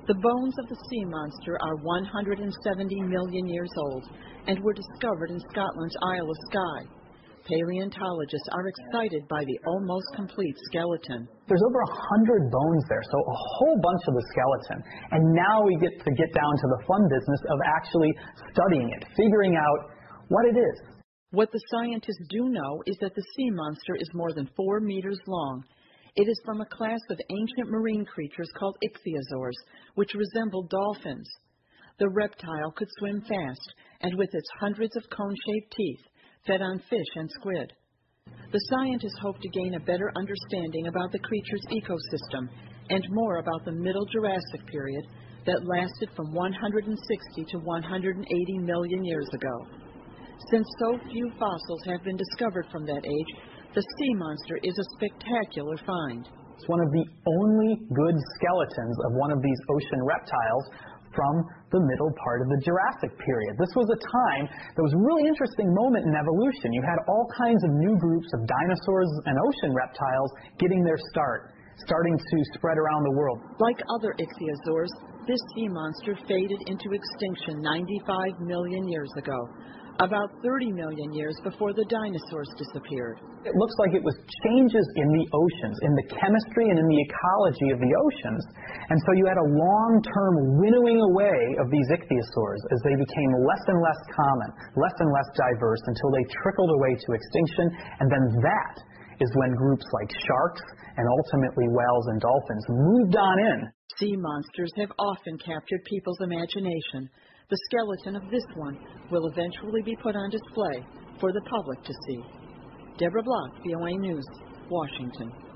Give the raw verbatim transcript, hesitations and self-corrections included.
The bones of the sea monster are one hundred seventy million years old and were discovered in Scotland's Isle of Skye. Paleontologists are excited by the almost complete skeleton. There's over a hundred bones there, so a whole bunch of the skeleton. And now we get to get down to the fun business of actually studying it, figuring out what it is. What the scientists do know is that the sea monster is more than four meters long. It is from a class of ancient marine creatures called ichthyosaurs, which resemble dolphins. The reptile could swim fast, and with its hundreds of cone-shaped teeth, fed on fish and squid. The scientists hope to gain a better understanding about the creature's ecosystem and more about the Middle Jurassic period that lasted from one hundred sixty to one hundred eighty million years ago. Since so few fossils have been discovered from that age, the sea monster is a spectacular find. It's one of the only good skeletons of one of these ocean reptiles from the middle part of the Jurassic period. This was a time that was a really interesting moment in evolution. You had all kinds of new groups of dinosaurs and ocean reptiles getting their start, starting to spread around the world. Like other ichthyosaurs, this sea monster faded into extinction ninety-five million years ago, about thirty million years before the dinosaurs disappeared. It looks like it was changes in the oceans, in the chemistry and in the ecology of the oceans. And so you had a long-term winnowing away of these ichthyosaurs as they became less and less common, less and less diverse, until they trickled away to extinction. And then that is when groups like sharks and ultimately whales and dolphins moved on in. Sea monsters have often captured people's imagination. The skeleton of this one will eventually be put on display for the public to see. Deborah Block, V O A News, Washington.